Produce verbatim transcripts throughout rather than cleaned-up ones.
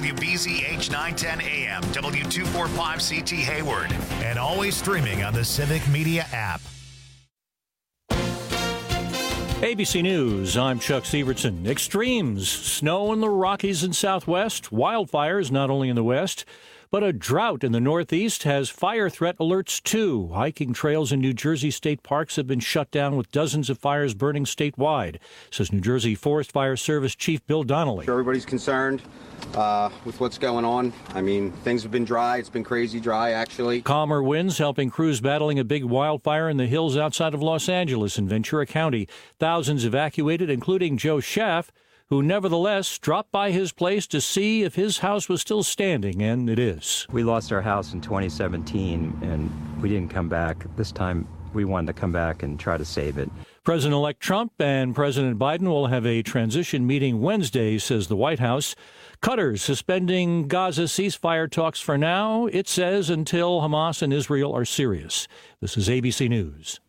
W B Z H nine ten A M, W two forty-five C T Hayward, and always streaming on the Civic Media app. A B C News, I'm Chuck Severson. Extremes, snow in the Rockies and Southwest, wildfires not only in the West, but a drought in the Northeast has fire threat alerts too. Hiking trails in New Jersey state parks have been shut down with dozens of fires burning statewide, says New Jersey Forest Fire Service Chief Bill Donnelly. Sure, everybody's concerned uh, with what's going on. I mean, things have been dry. It's been crazy dry, actually. Calmer winds helping crews battling a big wildfire in the hills outside of Los Angeles in Ventura County. Thousands evacuated, including Joe Schaff, who nevertheless dropped by his place to see if his house was still standing, and it is. We lost our house in twenty seventeen, and we didn't come back. This time, we wanted to come back and try to save it. President-elect Trump and President Biden will have a transition meeting Wednesday, says the White House. Qatar suspending Gaza ceasefire talks for now, it says, until Hamas and Israel are serious. This is A B C News.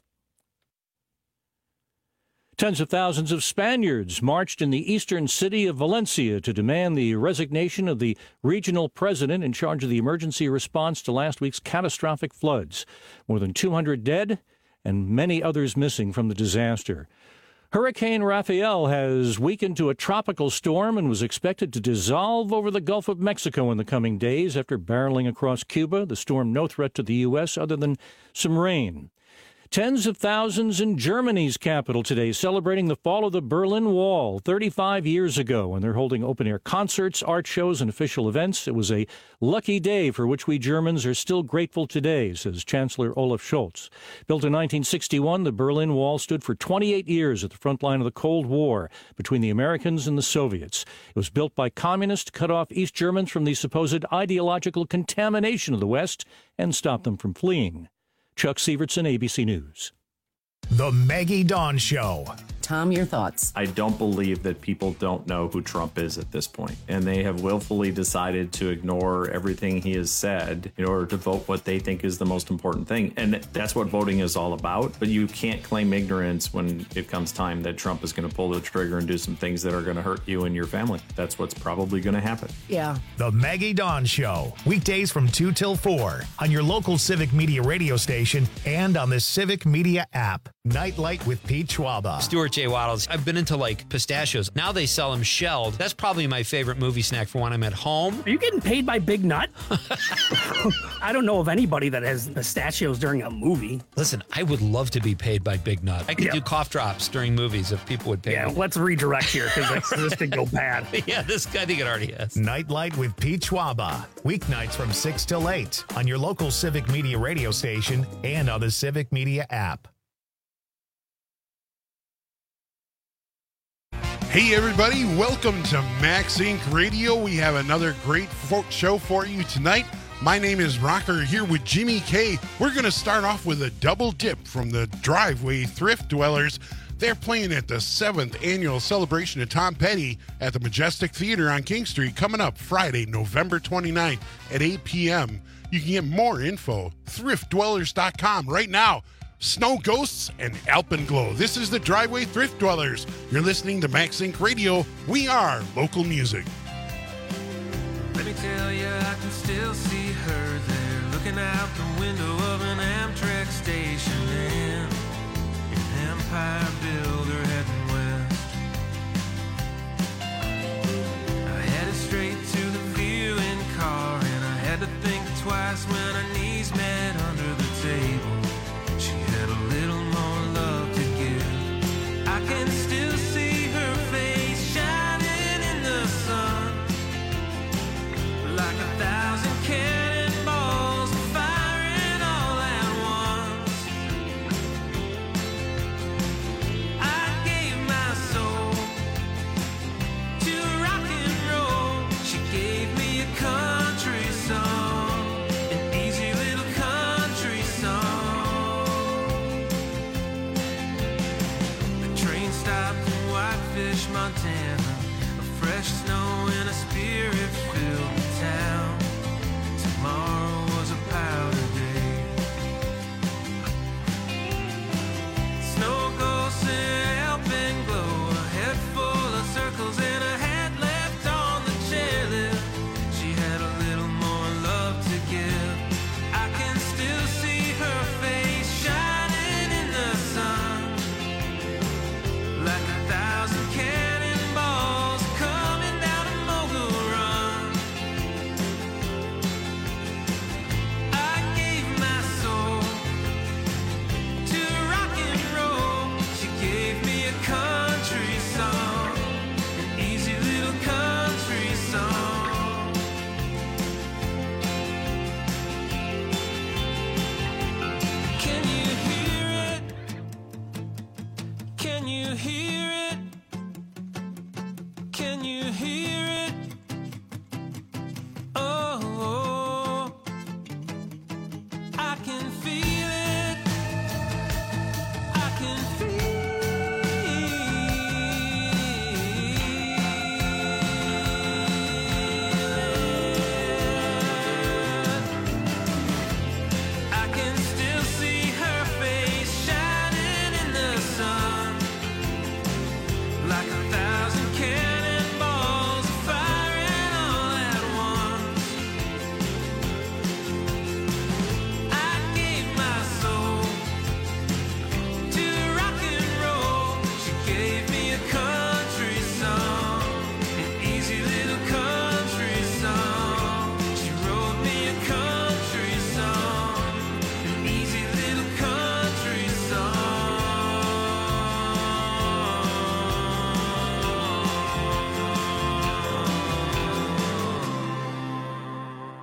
Tens of thousands of Spaniards marched in the eastern city of Valencia to demand the resignation of the regional president in charge of the emergency response to last week's catastrophic floods. More than two hundred dead and many others missing from the disaster. Hurricane Rafael has weakened to a tropical storm and was expected to dissolve over the Gulf of Mexico in the coming days after barreling across Cuba. The storm no threat to the U S other than some rain. Tens of thousands in Germany's capital today celebrating the fall of the Berlin Wall thirty-five years ago, and they're holding open-air concerts, art shows, and official events. It was a lucky day for which we Germans are still grateful today, says Chancellor Olaf Scholz. Built in nineteen sixty-one, the Berlin Wall stood for twenty-eight years at the front line of the Cold War between the Americans and the Soviets. It was built by communists to cut off East Germans from the supposed ideological contamination of the West and stop them from fleeing. Chuck Severson, A B C News. The Maggie Dawn Show. Tom, your thoughts? I don't believe that people don't know who Trump is at this point, and they have willfully decided to ignore everything he has said in order to vote what they think is the most important thing. And that's what voting is all about. But you can't claim ignorance when it comes time that Trump is going to pull the trigger and do some things that are going to hurt you and your family. That's what's probably going to happen. Yeah. The Maggie Dawn Show. Weekdays from two till four on your local Civic Media radio station and on the Civic Media app. Nightlight with Pete Schwaba. Stuart J. Waddles. I've been into like pistachios. Now they sell them shelled. That's probably my favorite movie snack for when I'm at home. Are you getting paid by Big Nut? I don't know of anybody that has pistachios during a movie. Listen, I would love to be paid by Big Nut. I could Yeah. do cough drops during movies if people would pay Yeah, me. let's redirect here because this could go bad. Yeah, this I think it already has. Nightlight with Pete Schwaba. Weeknights from six till eight on your local Civic Media radio station and on the Civic Media app. Hey everybody, welcome to Max Incorporated. Radio. We have another great fo- show for you tonight. My name is Rocker here with Jimmy K. We're going to start off with a double dip from the Driveway Thrift Dwellers. They're playing at the seventh annual celebration of Tom Petty at the Majestic Theater on King Street coming up Friday, November twenty-ninth at eight p.m. You can get more info, thrift dwellers dot com right now. Snow Ghosts and Alpenglow. This is the Driveway Thrift Dwellers. You're listening to Max Inc Radio. We are local music. Let me tell you, I can still see her there, looking out the window of an Amtrak station in an Empire Builder heading west. I headed straight to the viewing car, and I had to think twice when our knees met under the table. She had a little more love to give. I can still see her face shining in the sun, like a thousand cannonballs firing all at once. I gave my soul to rock and roll. She gave me a country song, and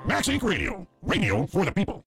Max Inc Radio. Radio for the people.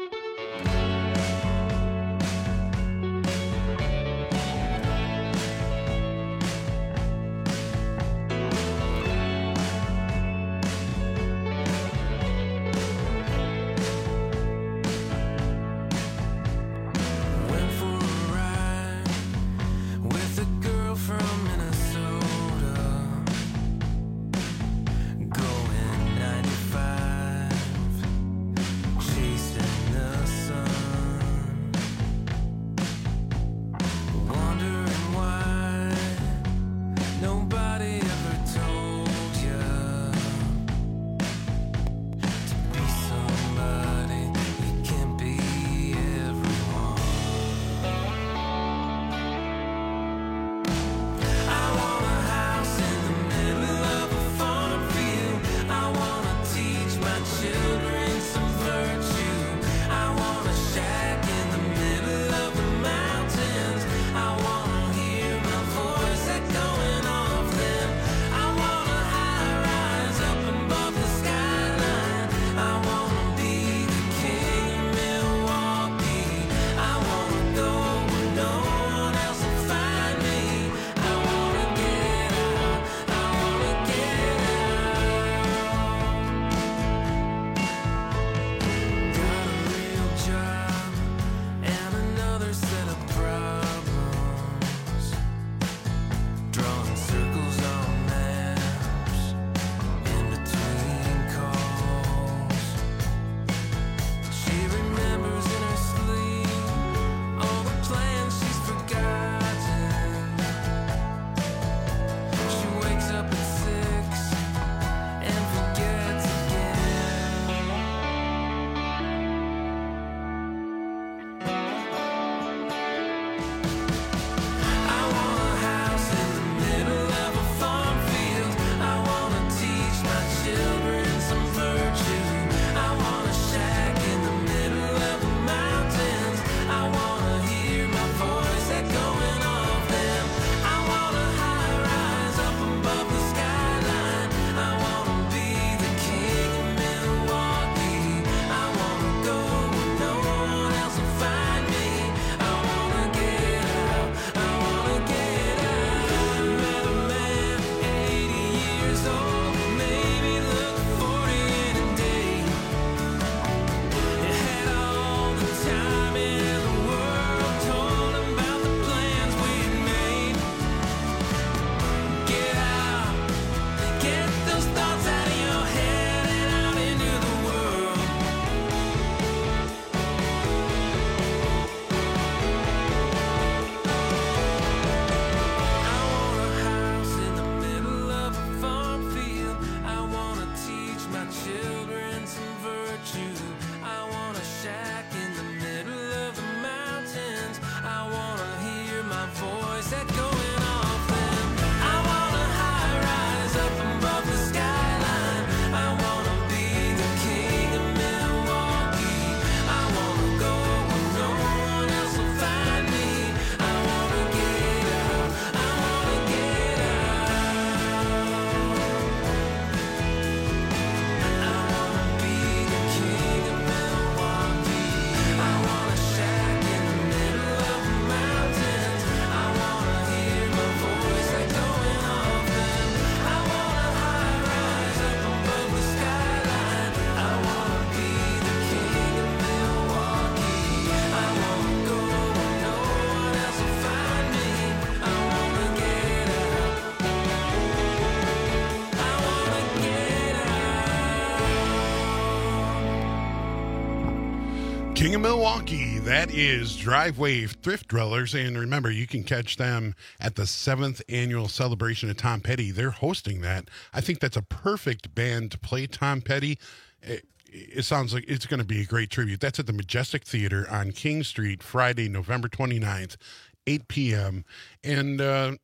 King of Milwaukee, that is Drive Wave Thrift Dwellers. And remember, you can catch them at the seventh annual celebration of Tom Petty. They're hosting that. I think that's a perfect band to play Tom Petty. It, it sounds like it's going to be a great tribute. That's at the Majestic Theater on King Street, Friday, November twenty-ninth, eight p.m. And uh,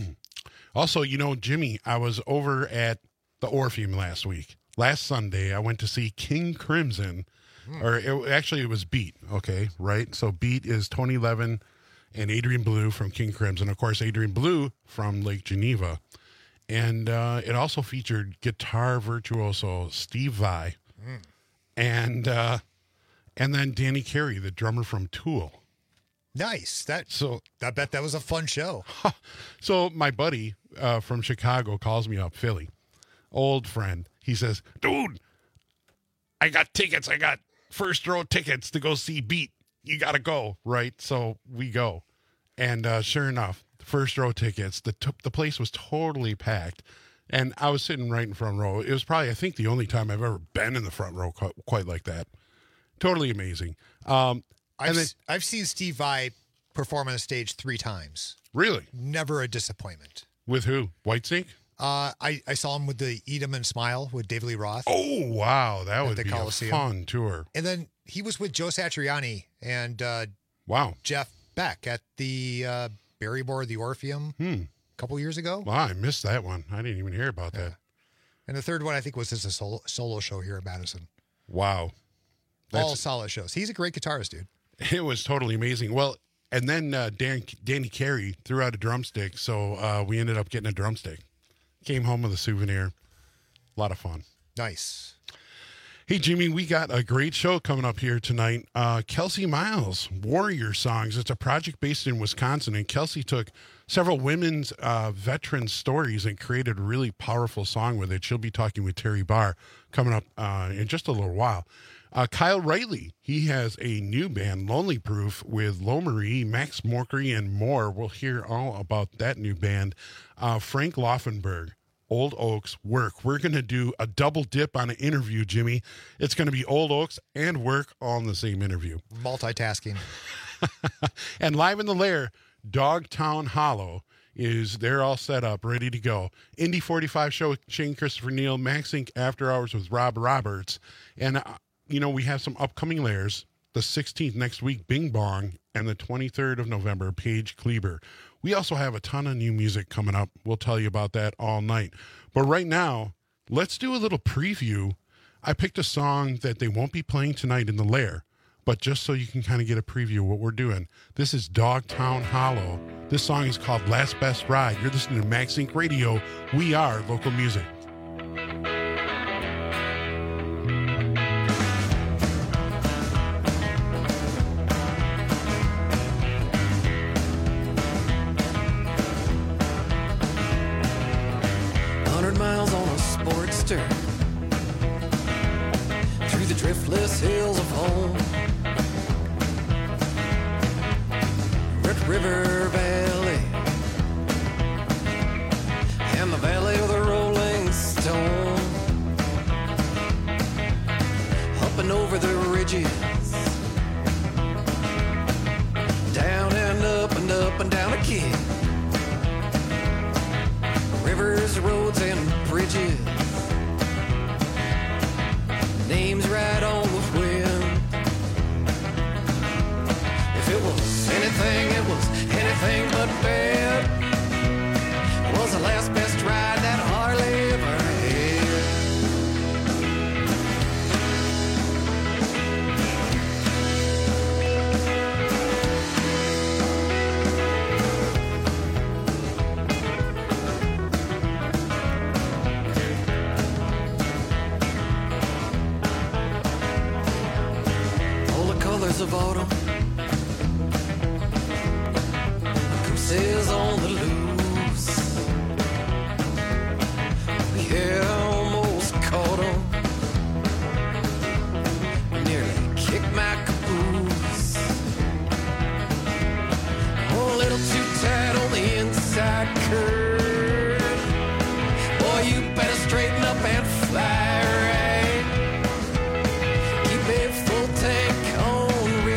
also, you know, Jimmy, I was over at the Orpheum last week. Last Sunday, I went to see King Crimson. Or it, actually, it was Beat, okay, right? So Beat is Tony Levin and Adrian Blue from King Crimson. Of course, Adrian Blue from Lake Geneva. And uh, it also featured guitar virtuoso Steve Vai. Mm. and uh, and then Danny Carey, the drummer from Tool. Nice. That So I bet that was a fun show. So my buddy uh, from Chicago calls me up, Philly, old friend. He says, dude, I got tickets. I got first row tickets to go see Beat. You got to go, right? So we go. And uh, sure enough, the first row tickets, the, t- the place was totally packed. And I was sitting right in front row. It was probably, I think, the only time I've ever been in the front row qu- quite like that. Totally amazing. Um, I've, and then, s- I've seen Steve Vai perform on a stage three times. Really? Never a disappointment. With who? Whitesnake? Uh, I, I saw him with the Eat 'em and Smile with David Lee Roth. Oh, wow. That At would the be Coliseum. a fun tour. And then he was with Joe Satriani and uh, Wow. Jeff Beck at the uh, Barrymore, the Orpheum Hmm. a couple years ago. Wow, I missed that one. I didn't even hear about that. And the third one, I think, was just a solo, solo show here in Madison. Wow. All That's- solid shows. He's a great guitarist, dude. It was totally amazing. Well, and then uh, Dan, Danny Carey threw out a drumstick, so uh, we ended up getting a drumstick. Came home with a souvenir. A lot of fun. Nice. Hey, Jimmy, we got a great show coming up here tonight. Uh, Kelsey Miles, Warrior Songs. It's a project based in Wisconsin, and Kelsey took several women's uh, veteran stories and created a really powerful song with it. She'll be talking with Terry Barr coming up uh, in just a little while. Uh, Kyle Riley, he has a new band, Lonely Proof, with Lo Marie, Max Morkery, and more. We'll hear all about that new band. Uh, Frank Laufenberg, Old Oaks, Work. We're going to do a double dip on an interview, Jimmy. It's going to be Old Oaks and Work all in the same interview. Multitasking. And live in the lair, Dogtown Hollow is they're all set up, ready to go. Indy forty-five show with Shane Christopher Neal, Max Inc After Hours with Rob Roberts. And, uh, you know, we have some upcoming lairs. The sixteenth next week, Bing Bong, and the twenty-third of November, Paige Kleber. We also have a ton of new music coming up. We'll tell you about that all night. But right now, let's do a little preview. I picked a song that they won't be playing tonight in the lair, but just so you can kind of get a preview of what we're doing. This is Dogtown Hollow. This song is called Last Best Ride. You're listening to Max Inc Radio. We are local music. Hundred miles on a Sportster through the driftless hills of home. Red River Valley and the valley of the Rolling Stone. Up and over the ridges, down and up and up and down again. Rivers, roads, and bridges, names right on the wind. If it was anything, it was anything but bad. It was the last best ride that Harley ever had. Of autumn, gooses on the loose. Yeah, almost caught 'em. Nearly kicked my caboose. Oh, a little too tight on the inside curve. Boy, you better straighten up and fly right. Keep a full tank on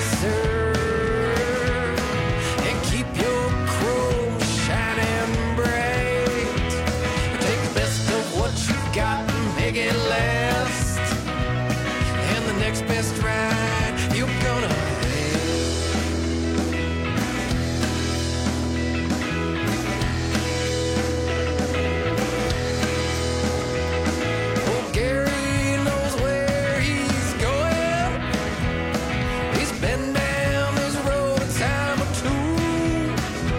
and keep your chrome shining bright. Take the best of what you've got and make it last. And the next best ride you're gonna have. Oh, Gary knows where he's going. He's been down this road a time or two.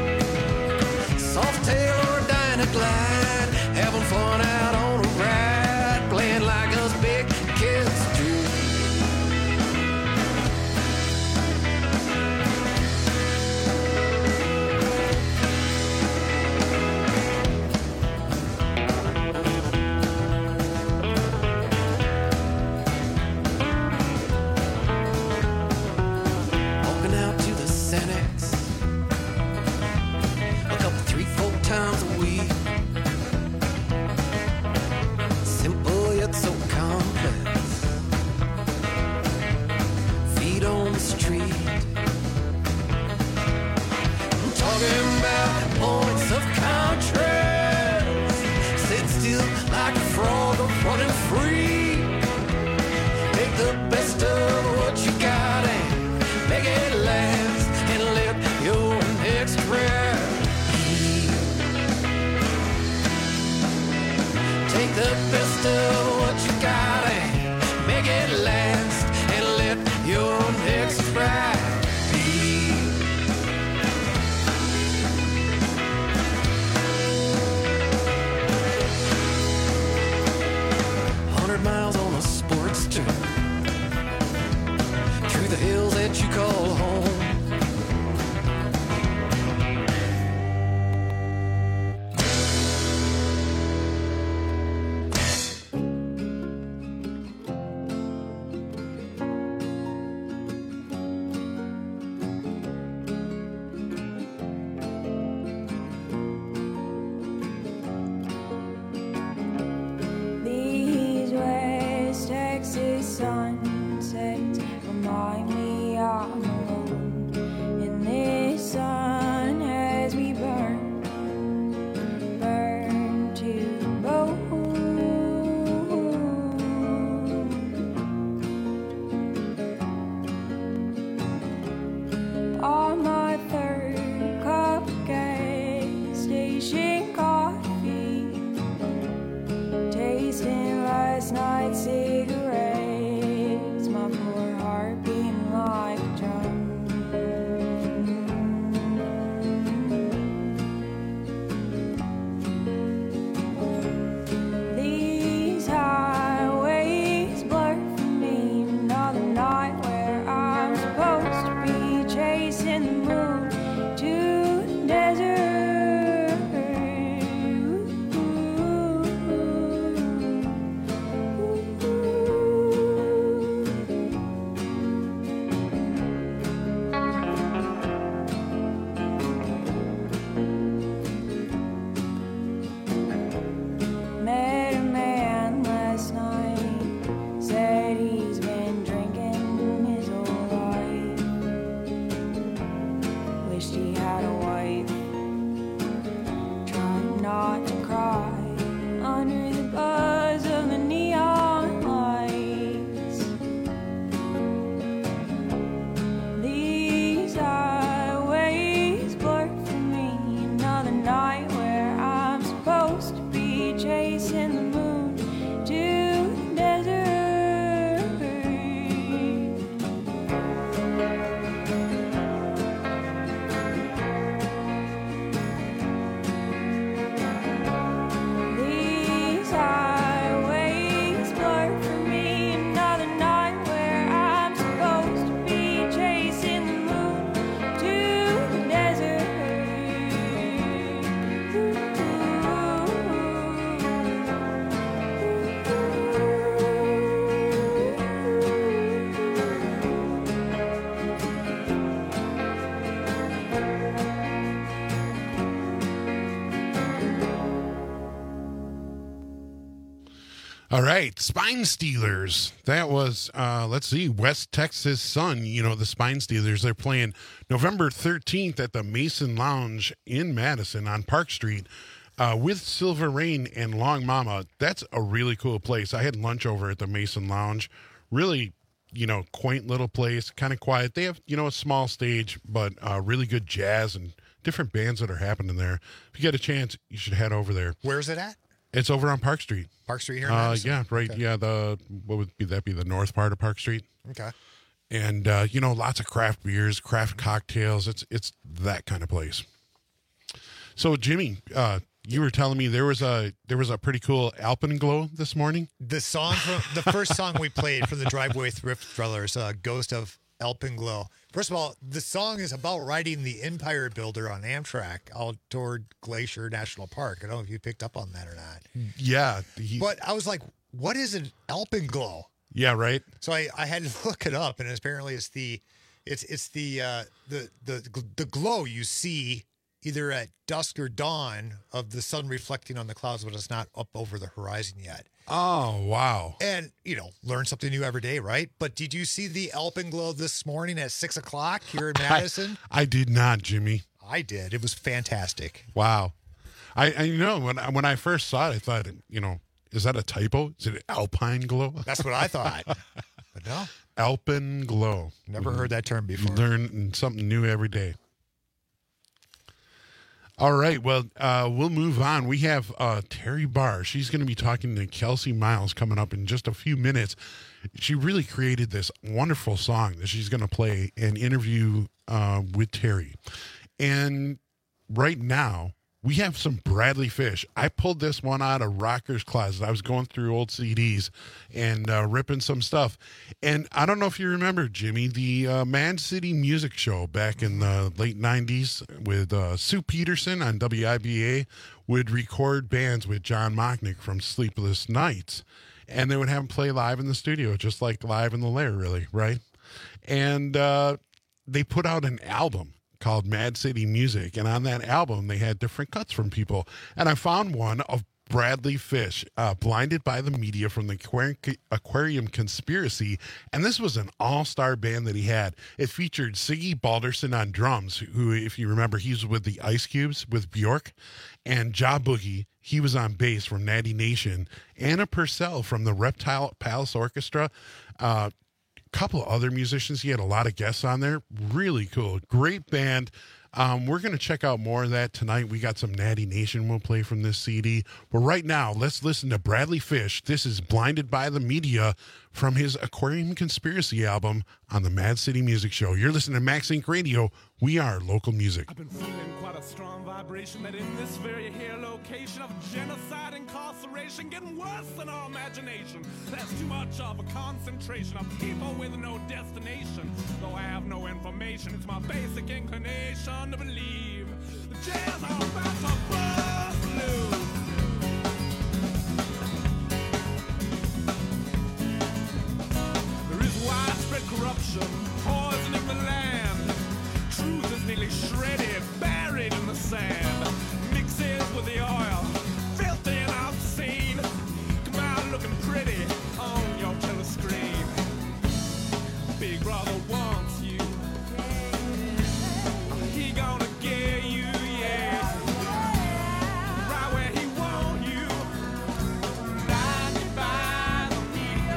Softail or Dynaglide, having fun out on a ride, playing like us big kids do. that you call home. These West Texas sunsets remind me I'm alone in this sun as we burn, burn to the bone. On my third cup of gas station coffee, tasting last night's cigarettes, my poor heart beating like a drum. These highways blur for me, another night where I'm supposed to be chasing the moon to the desert. Met a man last night, said he's been drinking his whole life. Wished he had a wife, tried not to cry under the buzz of the neon lights. These highways blur for me, another night where I'm supposed to be chasing the moon to the desert. These highways blur for me, another night where I'm supposed to be chasing the moon to the desert. All right, Spine Stealers. That was, uh, let's see, West Texas Sun. You know, the Spine Stealers, they're playing November thirteenth at the Mason Lounge in Madison on Park Street uh, with Silver Rain and Long Mama. That's a really cool place. I had lunch over at the Mason Lounge. Really, you know, quaint little place, kind of quiet. They have, you know, a small stage, but uh, really good jazz and different bands that are happening there. If you get a chance, you should head over there. Where's it at? It's over on Park Street. Park Street here in Uh, Madison? yeah, right. Okay. Yeah, the what would be that be the north part of Park Street? Okay. And uh, you know, lots of craft beers, craft cocktails. It's it's that kind of place. So, Jimmy, uh, you were telling me there was a there was a pretty cool Alpenglow this morning. The song from the first song we played from the Driveway Thrift Thrillers, uh, "Ghost of Alpenglow." First of all, the song is about riding the Empire Builder on Amtrak out toward Glacier National Park. I don't know if you picked up on that or not. Yeah, he, But I was like, what is an Alpenglow? yeah, right. So I, I had to look it up, and apparently it's the it's it's the uh, the the the glow you see either at dusk or dawn of the sun reflecting on the clouds, but it's not up over the horizon yet. Oh, wow. And, you know, learn something new every day, right? But did you see the Alpenglow this morning at six o'clock here in Madison? I, I did not, Jimmy. I did. It was fantastic. Wow. I, I you know when I, when I first saw it, I thought, you know, is that a typo? Is it Alpine Glow? That's what I thought. But no. Alpenglow. Never heard that term before. Learn something new every day. All right. Well, uh, we'll move on. We have uh, Terry Barr. She's going to be talking to Kelsey Miles coming up in just a few minutes. She really created this wonderful song that she's going to play and interview uh, with Terry. And right now, we have some Bradley Fish. I pulled this one out of Rocker's Closet. I was going through old C Ds and uh, ripping some stuff. And I don't know if you remember, Jimmy, the uh, Mad City Music Show back in the late nineties with uh, Sue Peterson on W I B A would record bands with John Mochnick from Sleepless Nights. And they would have them play live in the studio, just like Live in the Lair, really, right? And uh, they put out an album called Mad City Music, and on that album they had different cuts from people, and I found one of Bradley Fish, uh, Blinded by the Media from the Aquari- Aquarium Conspiracy, and this was an all-star band that he had. It featured Siggy Balderson on drums, who, if you remember, he's with the Ice Cubes with Bjork, and Ja Boogie, he was on bass from Natty Nation, Anna Purcell from the Reptile Palace Orchestra, uh, couple of other musicians. He had a lot of guests on there. Really cool. Great band. Um, we're going to check out more of that tonight. We got some Natty Nation we'll play from this C D. But right now, let's listen to Bradley Fish. This is Blinded by the Media from his Aquarium Conspiracy album on the Mad City Music Show. You're listening to Max Inc Radio. We are local music. I've been feeling quite a strong vibration that in this very here location of genocide, incarceration, getting worse than our imagination. There's too much of a concentration of people with no destination. Though I have no information, it's my basic inclination to believe the jails are about to bust loose. There is widespread corruption, poisoning the land. Truth is nearly shredded, buried in the sand. Mixes with the oil, filthy and obscene. Come out looking pretty on your telescreen. Big brother wants you. He gonna get you, yeah. Right where he want you. Blinded by the media.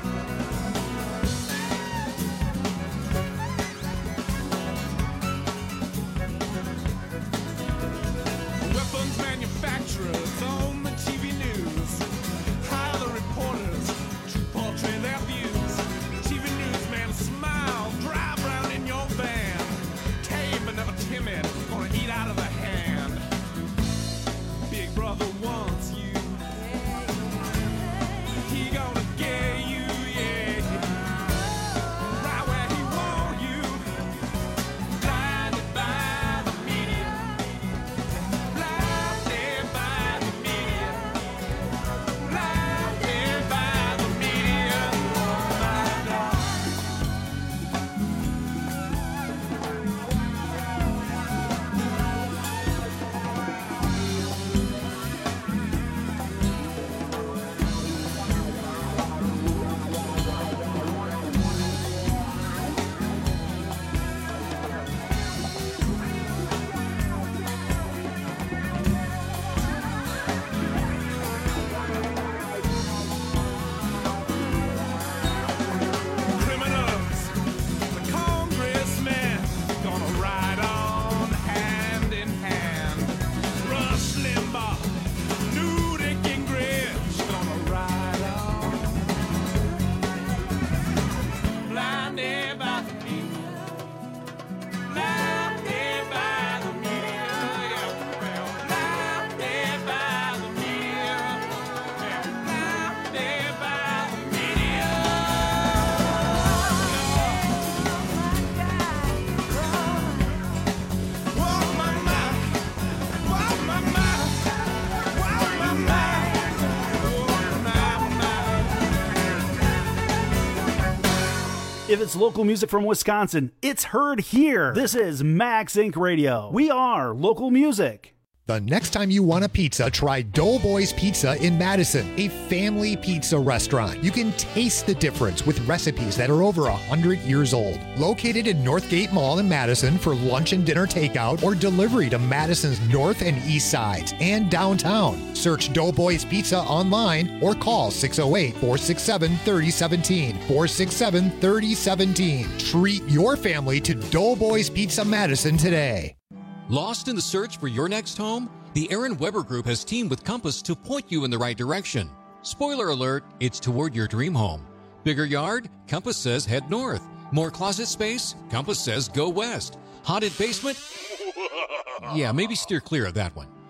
Weapons manufacturers on the T V news hire the reporters to portray their views. T V newsman smile, drive round in your van. Tame but never timid, gonna eat out of the hand. Big brother wants you. He gonna get you, yeah. Right where he want you. Blinded by the media. Blinded by the media. Blinded by the media. Oh my God. Criminals, the congressmen, gonna ride on hand in hand. Rush Limbaugh, Newt Gingrich, gonna ride on. Blinded by the media. Blinded by the media. Yeah, well, blinded by the media. Yeah, blinded by the media. Whoa, my mind. Whoa, my mind. Whoa, my mind. Whoa, my mind. If it's local music from Wisconsin, it's heard here. This is Max Inc Radio. We are local music. The next time you want a pizza, try Doughboys Pizza in Madison, a family pizza restaurant. You can taste the difference with recipes that are over one hundred years old. Located in Northgate Mall in Madison for lunch and dinner takeout or delivery to Madison's north and east sides and downtown. Search Doughboys Pizza online or call six oh eight, four six seven, three oh one seven, four six seven, three oh one seven. Treat your family to Doughboys Pizza Madison today. Lost in the search for your next home? The Aaron Weber Group has teamed with Compass to point you in the right direction. Spoiler alert, it's toward your dream home. Bigger yard? Compass says head north. More closet space? Compass says go west. Haunted basement? Yeah, maybe steer clear of that one.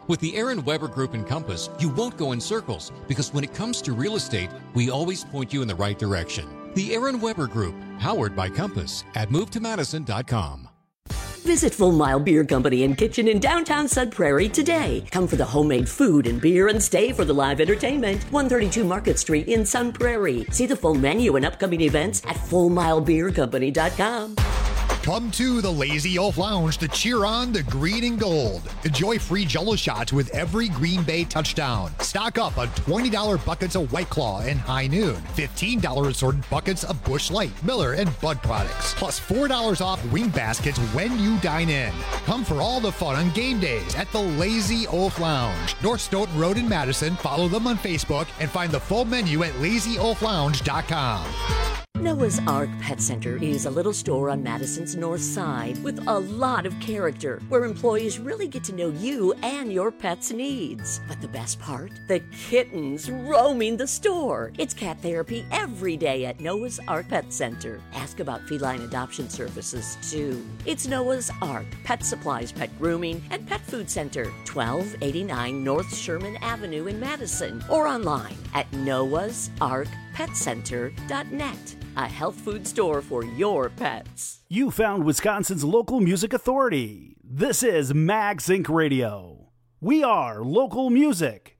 With the Aaron Weber Group and Compass, you won't go in circles because when it comes to real estate, we always point you in the right direction. The Aaron Weber Group, powered by Compass at move to madison dot com. Visit Full Mile Beer Company and Kitchen in downtown Sun Prairie today. Come for the homemade food and beer and stay for the live entertainment. one thirty-two Market Street in Sun Prairie. See the full menu and upcoming events at full mile beer company dot com. Come to the Lazy Oaf Lounge to cheer on the green and gold. Enjoy free Jell-O shots with every Green Bay touchdown. Stock up on twenty dollars buckets of White Claw and High Noon. fifteen dollars assorted buckets of Busch Light, Miller, and Bud products. Plus four dollars off wing baskets when you dine in. Come for all the fun on game days at the Lazy Oaf Lounge. North Stoughton Road in Madison. Follow them on Facebook and find the full menu at lazy oaf lounge dot com. Noah's Ark Pet Center is a little store on Madison's north side with a lot of character where employees really get to know you and your pet's needs. But the best part? The kittens roaming the store. It's cat therapy every day at Noah's Ark Pet Center. Ask about feline adoption services too. It's Noah's Ark Pet Supplies, Pet Grooming, and Pet Food Center, twelve eighty-nine North Sherman Avenue in Madison, or online at noahs ark pet center dot net. A health food store for your pets. You found Wisconsin's local music authority. This is MagSync Radio. We are local music.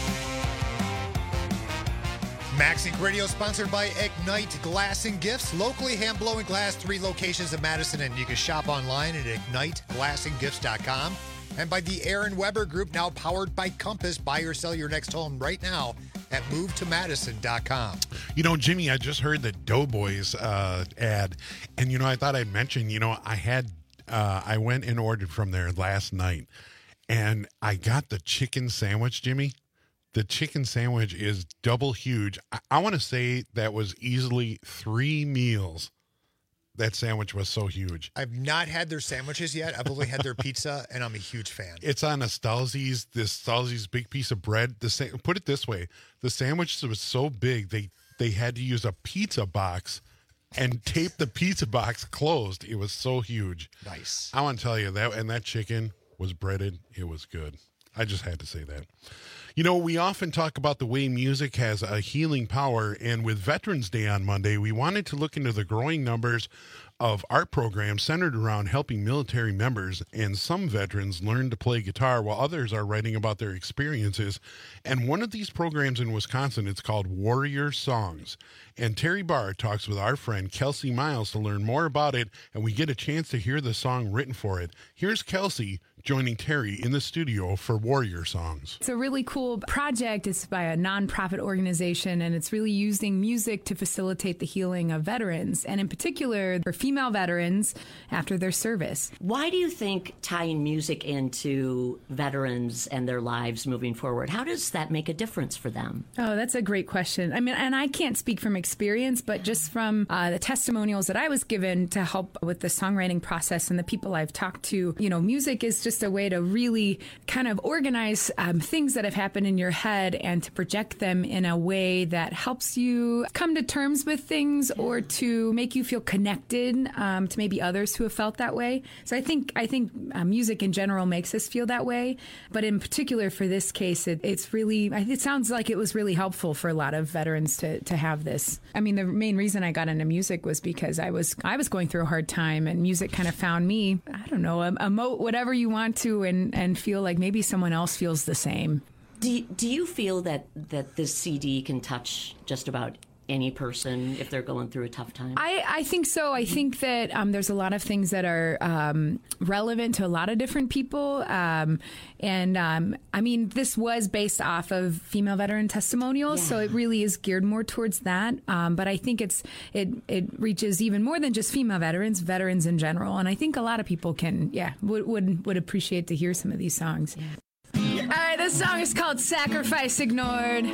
MagSync Radio sponsored by Ignite Glass and Gifts. Locally hand-blowing glass, three locations in Madison, and you can shop online at ignite glass and gifts dot com. And by the Aaron Weber Group, now powered by Compass. Buy or sell your next home right now at move to madison dot com. You know, Jimmy, I just heard the Doughboys uh, ad, and, you know, I thought I'd mention, you know, I had, uh, I went and ordered from there last night, and I got the chicken sandwich, Jimmy. The chicken sandwich is double huge. I, I want to say that was easily three meals. That sandwich was so huge. I've not had their sandwiches yet. I've only had their pizza, and I'm a huge fan. It's on a Stalzi's, this Stalzi's big piece of bread. The sa- Put it this way. The sandwich was so big, they, they had to use a pizza box and tape the pizza box closed. It was so huge. Nice. I want to tell you, that, and that chicken was breaded. It was good. I just had to say that. You know, we often talk about the way music has a healing power, and with Veterans Day on Monday, we wanted to look into the growing numbers of art programs centered around helping military members, and some veterans learn to play guitar while others are writing about their experiences. And one of these programs in Wisconsin, it's called Warrior Songs. And Terry Barr talks with our friend Kelsey Miles to learn more about it, and we get a chance to hear the song written for it. Here's Kelsey joining Terry in the studio for Warrior Songs. It's a really cool project. It's by a nonprofit organization, and it's really using music to facilitate the healing of veterans, and in particular for female veterans after their service. Why do you think tying music into veterans and their lives moving forward, how does that make a difference for them? Oh, that's a great question. I mean, and I can't speak from experience, but just from uh, the testimonials that I was given to help with the songwriting process and the people I've talked to, you know, music is just a way to really kind of organize um, things that have happened in your head and to project them in a way that helps you come to terms with things or to make you feel connected um, to maybe others who have felt that way. So I think I think uh, music in general makes us feel that way, but in particular for this case, it, it's really, it sounds like it was really helpful for a lot of veterans to, to have this. I mean, the main reason I got into music was because I was I was going through a hard time, and music kind of found me. I don't know, emote whatever you want to, and, and feel like maybe someone else feels the same. Do you, do you feel that, that this C D can touch just about any person if they're going through a tough time? I, I think so. I think that um, there's a lot of things that are um, relevant to a lot of different people. Um, and um, I mean, this was based off of female veteran testimonials, yeah. So it really is geared more towards that. Um, but I think it's it it reaches even more than just female veterans, veterans in general. And I think a lot of people can, yeah, would would, would appreciate to hear some of these songs. Yeah. All right, this song is called Sacrifice Ignored.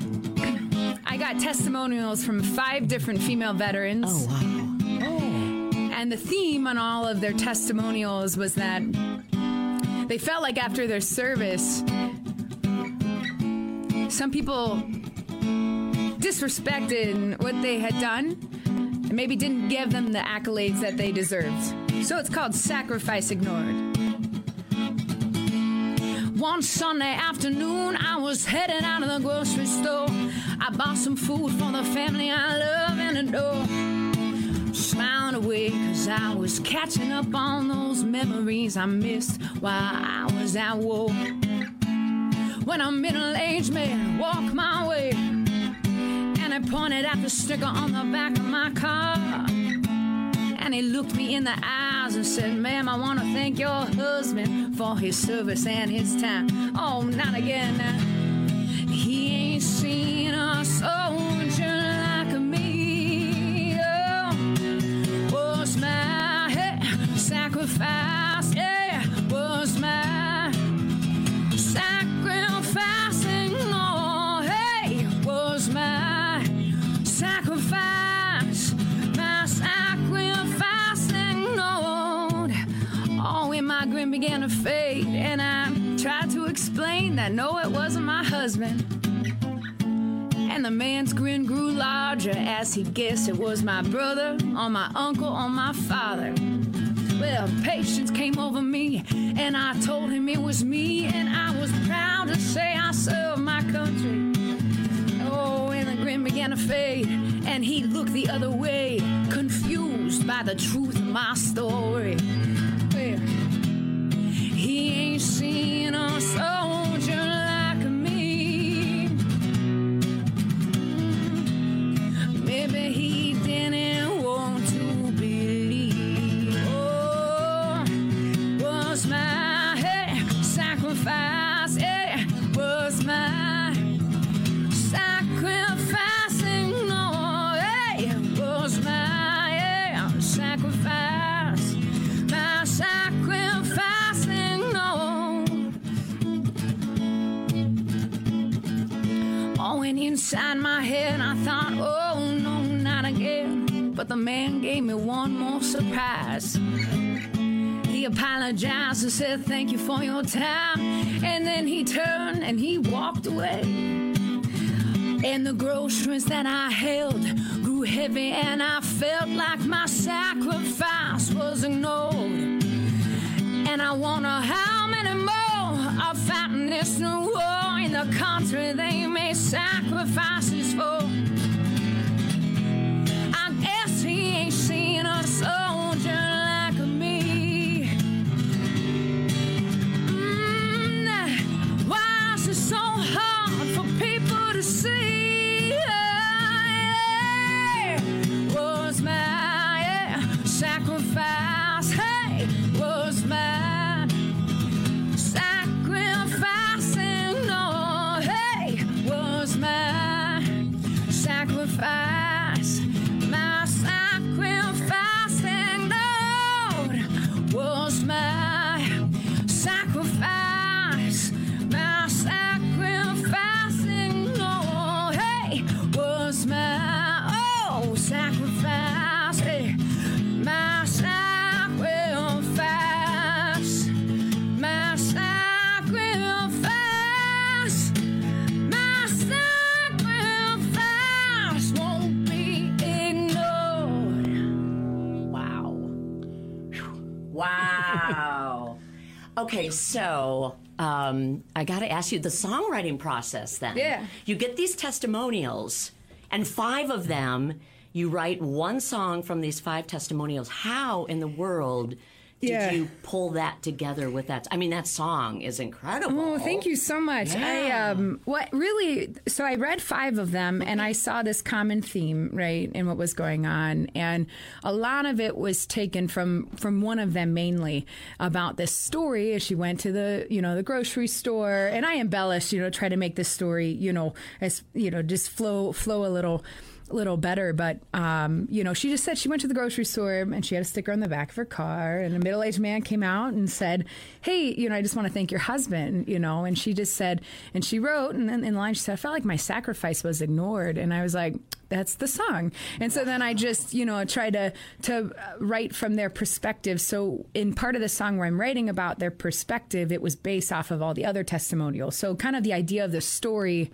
I got testimonials from five different female veterans. Oh, wow. Oh. And the theme on all of their testimonials was that they felt like after their service, some people disrespected what they had done and maybe didn't give them the accolades that they deserved. So it's called Sacrifice Ignored. One Sunday afternoon, I was headed out of the grocery store. I bought some food for the family I love and adore. Smiling away, cause I was catching up on those memories I missed while I was at war. When a middle-aged man walked my way, and I pointed at the sticker on the back of my car. And he looked me in the eyes and said, ma'am, I want to thank your husband for his service and his time. Oh, not again now. He ain't seen a soldier like me. Oh, was my hey, sacrifice, yeah, was my sacrificing. Oh, hey, was my sacrifice, my sacrificing. Lord. Oh, and my grin began to fade, and I tried to explain that no, it wasn't my husband. And the man's grin grew larger as he guessed it was my brother, or my uncle, or my father. Well, patience came over me, and I told him it was me, and I was proud to say I serve my country. Oh, and the grin began to fade, and he looked the other way, confused by the truth of my story. Well, he ain't seen a soldier like me. Maybe he didn't want to believe. Oh, was my hey, sacrifice, yeah, was my sacrificing. No, hey, was my yeah, sacrifice, my sacrificing. No. Oh, and inside my head I thought, oh no, not again. But the man gave me one more surprise. He apologized and said thank you for your time, and then he turned and he walked away. And the groceries that I held grew heavy, and I felt like my sacrifice was ignored. And I wonder how many more are fighting this new war in the country they made sacrifices for. I guess he ain't seen a soldier like me. Mm, why is it so hard for people to see? Was my yeah, sacrifice, hey, was my sacrificing. No, hey, was my sacrifice, my sacrificing. Lord, was my sacrifice, my sacrificing. No, hey, was my oh sacrifice, hey, my sacrifice, my sacrifice, my sacrifice won't be ignored. Wow. Wow. Okay, so um, I got to ask you the songwriting process then. Yeah. You get these testimonials, and five of them, you write one song from these five testimonials. How in the world did Yeah. you pull that together with that? I mean, that song is incredible. Oh, thank you so much. I Yeah. um what really so I read five of them and I saw this common theme, right, in what was going on. And a lot of it was taken from from one of them mainly about this story as she went to the, you know, the grocery store. And I embellished, you know, try to make this story, you know, as you know, just flow flow a little little better, but um, you know, she just said she went to the grocery store and she had a sticker on the back of her car, and a middle-aged man came out and said, hey, you know, I just want to thank your husband, you know, and she just said, and she wrote, and then in line she said, I felt like my sacrifice was ignored, and I was like, that's the song. And so then I just, you know, tried to to write from their perspective. So in part of the song where I'm writing about their perspective, it was based off of all the other testimonials. So kind of the idea of the story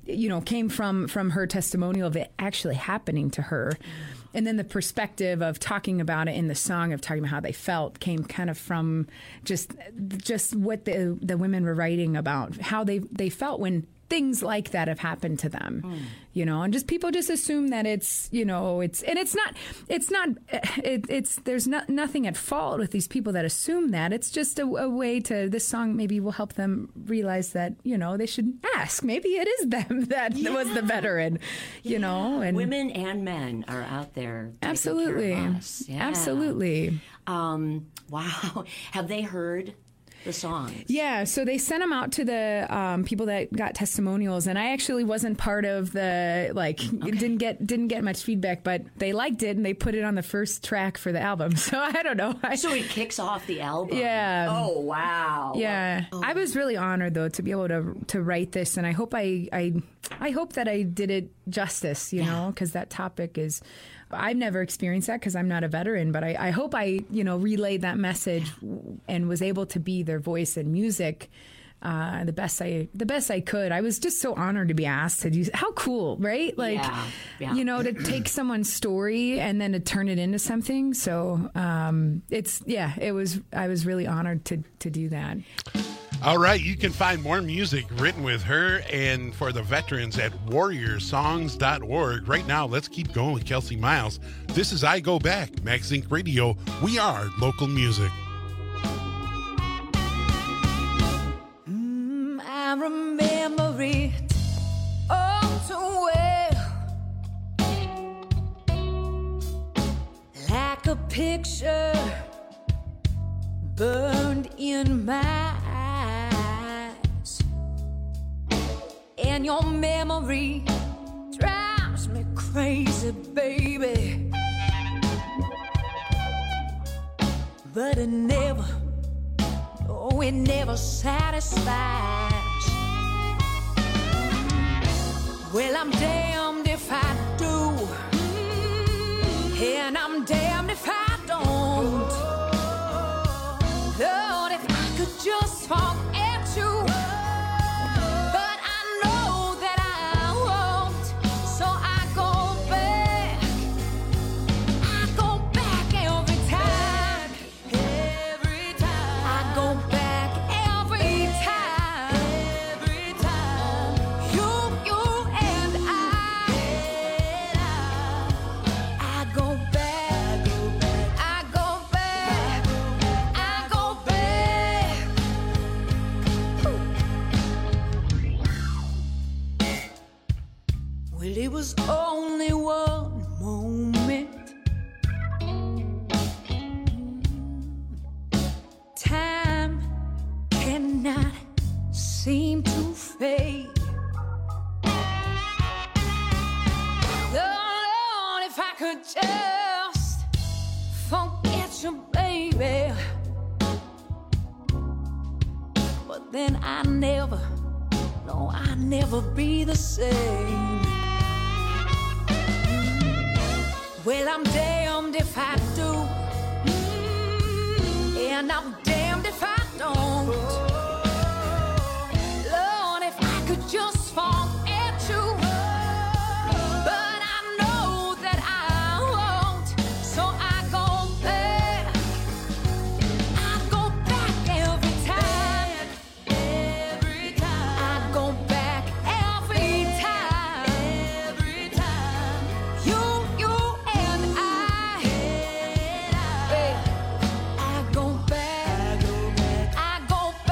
you know, came from from her testimonial of it actually happening to her. And then the perspective of talking about it in the song, of talking about how they felt, came kind of from just just what the the women were writing about, how they, they felt when things like that have happened to them, mm. you know, and just people just assume that it's, you know, it's, and it's not, it's not, it, it's, there's not, nothing at fault with these people that assume that. It's just a, a way to, this song maybe will help them realize that, you know, they should ask. Maybe it is them that yeah. was the veteran, you yeah. know. And women and men are out there. Absolutely. Care of us. Yeah. Absolutely. Um, wow. Have they heard the songs? Yeah, so they sent them out to the um, people that got testimonials, and I actually wasn't part of the like okay. didn't get didn't get much feedback, but they liked it and they put it on the first track for the album. So I don't know. I, so it kicks off the album. Yeah. Oh wow. Yeah. Oh. I was really honored though to be able to to write this, and I hope I I I hope that I did it justice. You yeah. know, because that topic is. I've never experienced that because I'm not a veteran, but I, I hope I, you know, relayed that message and was able to be their voice in music uh, the best I the best I could. I was just so honored to be asked to do. How cool, right? Like, yeah, yeah. you know, to take someone's story and then to turn it into something. So um, it's yeah, it was. I was really honored to to do that. All right, you can find more music written with her and for the veterans at warrior songs dot org. Right now, let's keep going with Kelsey Miles. This is I Go Back, Max Inc Radio. We are local music. Mm, I remember it all too well, like a picture burned in my eyes, and your memory drives me crazy, baby. But it never, oh, it never satisfies. Well, I'm damned if I do, and I'm damned if I don't. Lord, if I could just talk at you, but I know that I won't. So I go back, I go back every time, every time. I go back every time, every time. You, you and I, I go back, I go back, I go back. Well, it was only one moment. Time cannot seem to fade. Oh, Lord, if I could just forget you, baby. But then I never, no, I never be the same. Well, I'm damned if I do, and I'm damned if I don't. Lord, if I could just fall at you, but I know that I won't. So I go back, I go back every time, every time. I go back every time, every time. You, you and I, I go back, I go back, I go back.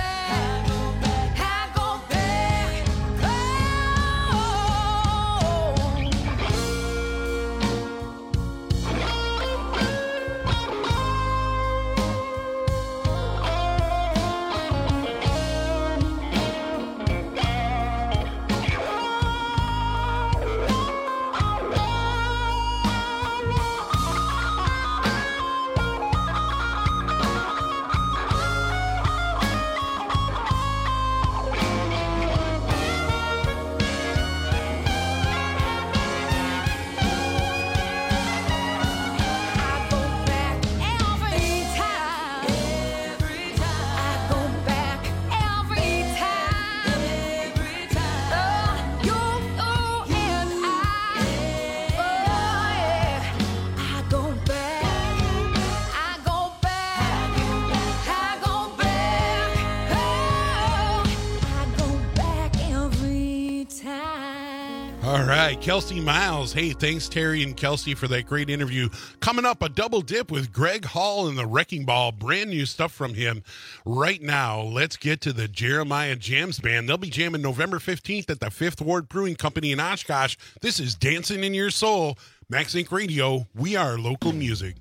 Kelsey Miles. Hey, thanks, Terry and Kelsey, for that great interview. Coming up, a double dip with Greg Hall and the Wrecking Ball. Brand new stuff from him right now. Let's get to the Jeremiah Jams Band. They'll be jamming November fifteenth at the Fifth Ward Brewing Company in Oshkosh. This is Dancing in Your Soul. Max Inc Radio, we are local music.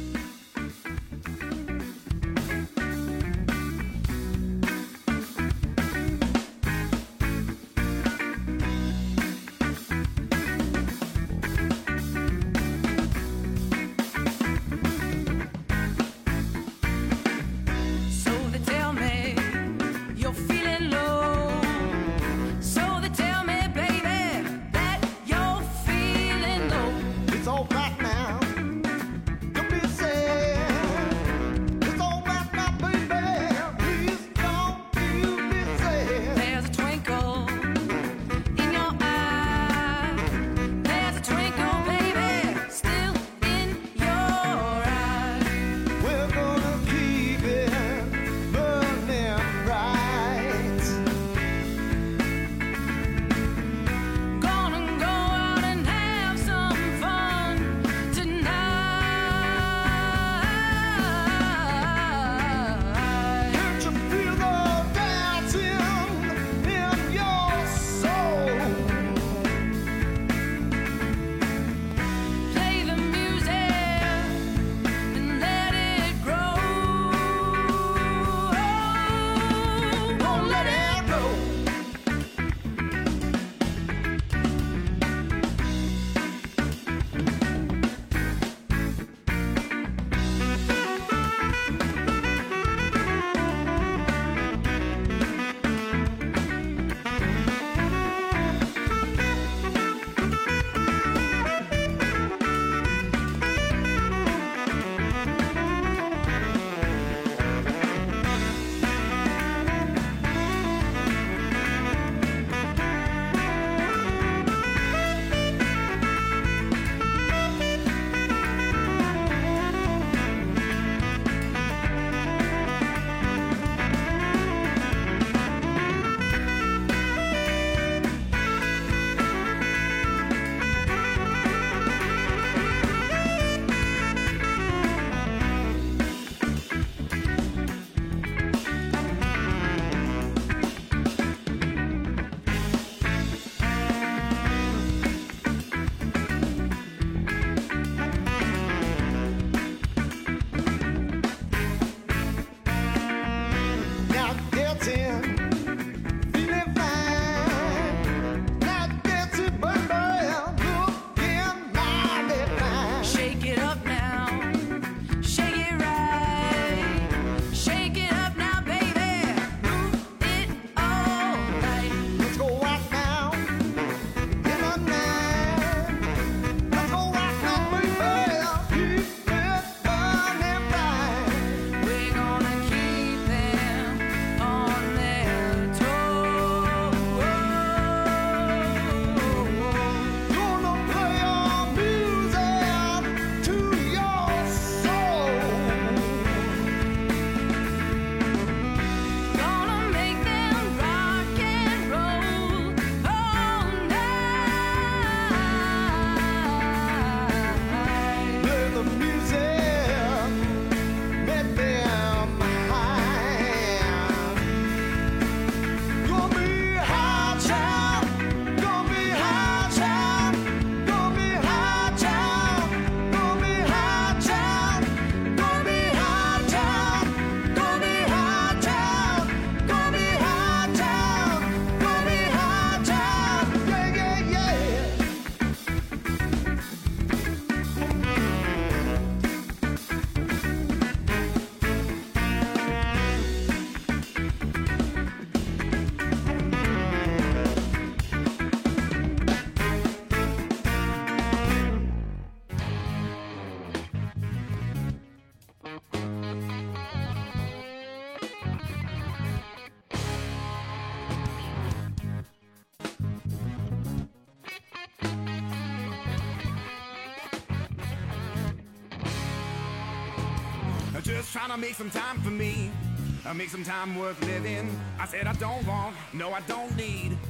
Just trying to make some time for me, uh, make some time worth living. I said I don't want, no I don't need.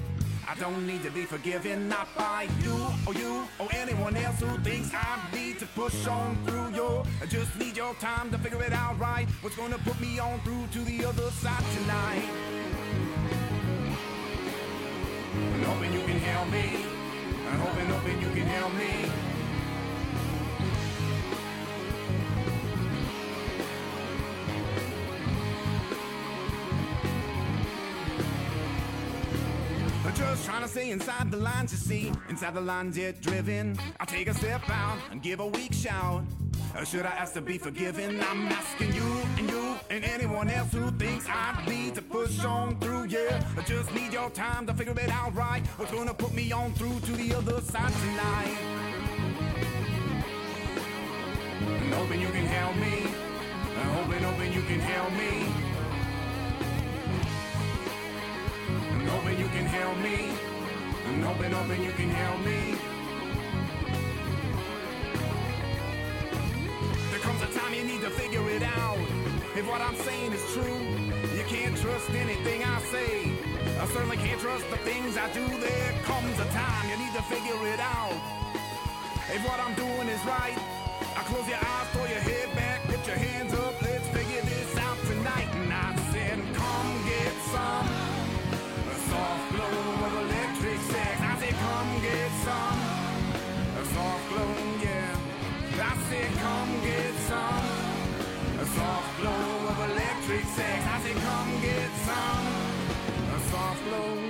I don't need to be forgiven, not by you or you or anyone else who thinks I need to push on through. Yo, I just need your time to figure it out right. What's gonna put me on through to the other side tonight? I'm hoping you can help me. I'm hoping, hoping you can help me. Just trying to stay inside the lines, you see. Inside the lines, yet driven. I take a step out and give a weak shout. Or should I ask to be forgiven? I'm asking you and you and anyone else who thinks I need to push on through. Yeah, I just need your time to figure it out right. What's gonna put me on through to the other side tonight? I'm hoping you can help me. I'm hoping, hoping you can help me. I'm hoping you can help me. I'm hoping, hoping you can help me. There comes a time you need to figure it out. If what I'm saying is true, you can't trust anything I say. I certainly can't trust the things I do. There comes a time you need to figure it out. If what I'm doing is right, I close your eyes, throw your head back, put your hands up, let's figure this out tonight. And I said, come get some soft glow of electric sex. I said, come get some a soft glow, yeah. I said, come get some a soft glow of electric sex. I said, come get some a soft glow.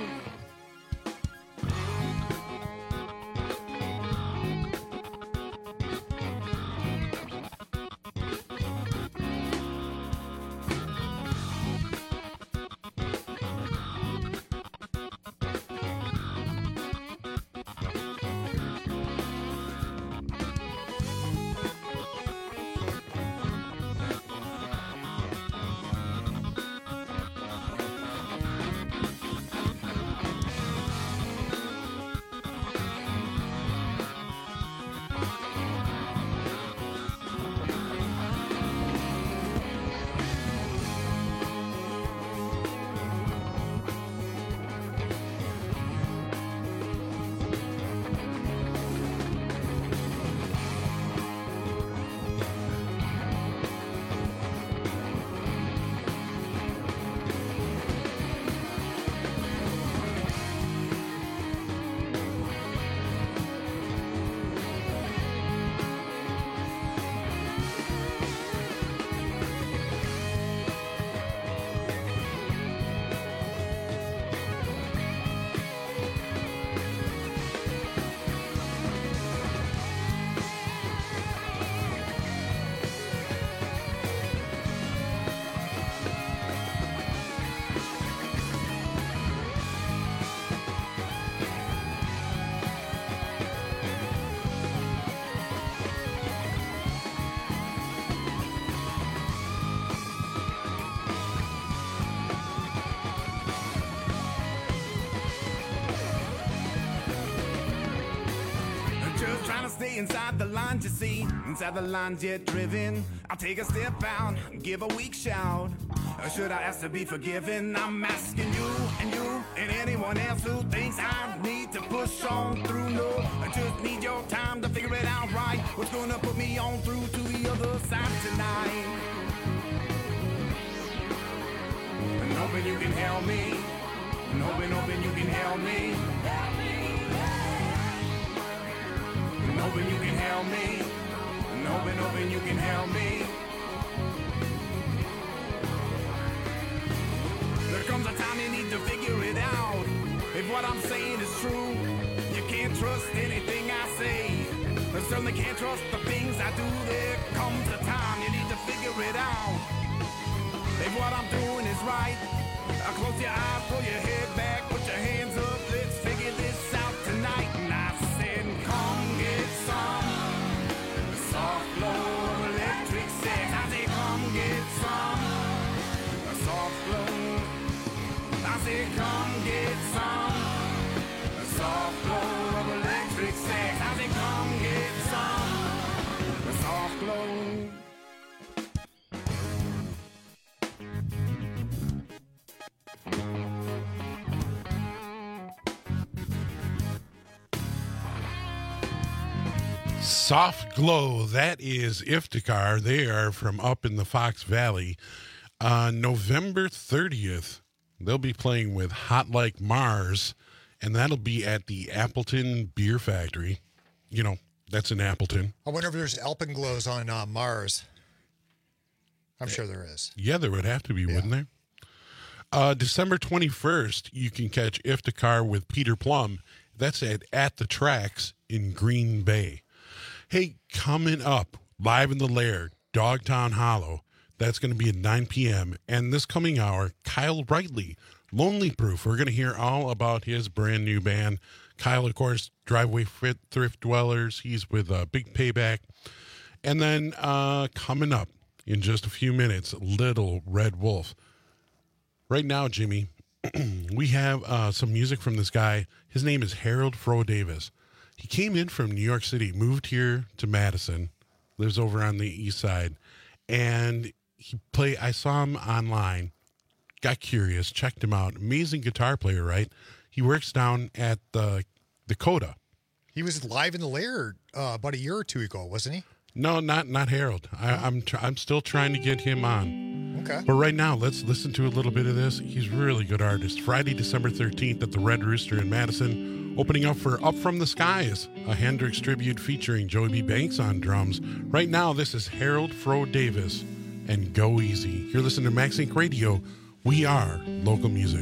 Stay inside the lines, you see. Inside the lines, yet driven. I'll take a step out, give a weak shout. Or should I ask to be forgiven? I'm asking you and you and anyone else who thinks I need to push on through. No, I just need your time to figure it out right. What's gonna put me on through to the other side tonight? I'm hoping you can help me. I'm hoping, hoping you can help me. I'm hoping you can help me. I'm hoping, hoping you can help me. There comes a time you need to figure it out. If what I'm saying is true, you can't trust anything I say. I certainly can't trust the things I do. There comes a time you need to figure it out. If what I'm doing is right, I close your eyes, pull your head back, put your hands up, let's figure this out tonight. And I said, come get some soft glow of electric sex. I said, come get some soft glow. I said, come get some soft glow of electric sex. I said, come get some soft glow. Soft Glow, that is Iftikhar. They are from up in the Fox Valley. On November thirtieth, they'll be playing with Hot Like Mars, and that'll be at the Appleton Beer Factory. You know, that's in Appleton. I wonder if there's alpenglows on uh, Mars. I'm sure there is. Yeah, there would have to be, yeah. wouldn't there? Uh, December twenty-first, you can catch Iftikhar with Peter Plum. That's at At the Tracks in Green Bay. Hey, coming up, live in the Lair, Dogtown Hollow. That's going to be at nine p.m. And this coming hour, Kyle Rightly, Lonely Proof. We're going to hear all about his brand new band. Kyle, of course, Driveway Fit Thrift Dwellers. He's with uh, Big Payback. And then uh, coming up in just a few minutes, Little Red Wolf. Right now, Jimmy, we have uh, some music from this guy. His name is Harold Fro Davis. He came in from New York City, moved here to Madison, lives over on the east side, and he play. I saw him online, got curious, checked him out. Amazing guitar player, right? He works down at the Dakota. He was live in the Lair uh, about a year or two ago, wasn't he? No, not not Harold. I, I'm tr- I'm still trying to get him on. Okay. But right now, let's listen to a little bit of this. He's a really good artist. Friday, December thirteenth at the Red Rooster in Madison, opening up for Up From the Skies, a Hendrix tribute featuring Joey B. Banks on drums. Right now, this is Harold Fro Davis and Go Easy. You're listening to Max Inc Radio. We are local music.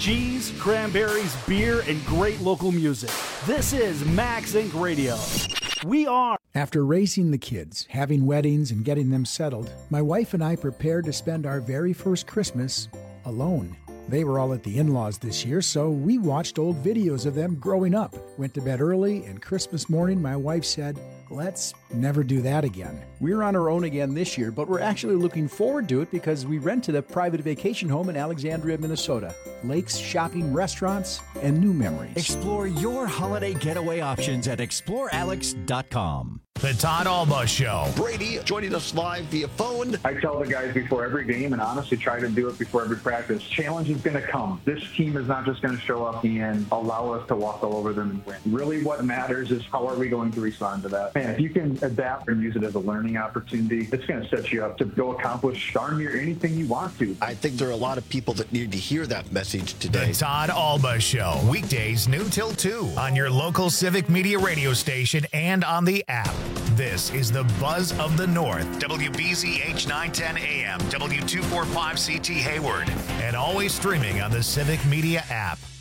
cheese, cranberries, beer, and great local music. This is Max Incorporated. Radio. We are. After raising the kids, having weddings, and getting them settled, my wife and I prepared to spend our very first Christmas alone. They were all at the in-laws this year, so we watched old videos of them growing up, went to bed early, and Christmas morning my wife said, let's never do that again. We're on our own again this year, but we're actually looking forward to it because we rented a private vacation home in Alexandria, Minnesota. Lakes, shopping, restaurants, and new memories. Explore your holiday getaway options at explore alex dot com. The Todd Alba Show. Brady joining us live via phone. I tell the guys before every game, and honestly try to do it before every practice, challenge is going to come. This team is not just going to show up and allow us to walk all over them and win. Really what matters is how are we going to respond to that. Man, if you can adapt and use it as a learning opportunity, it's going to set you up to go accomplish darn near anything you want to. I think there are a lot of people that need to hear that message today. The Todd Alba Show. Weekdays noon till two on your local Civic Media radio station and on the app. This is the Buzz of the North. W B Z H nine ten A M, W two forty-five C T Hayward, and always streaming on the Civic Media app.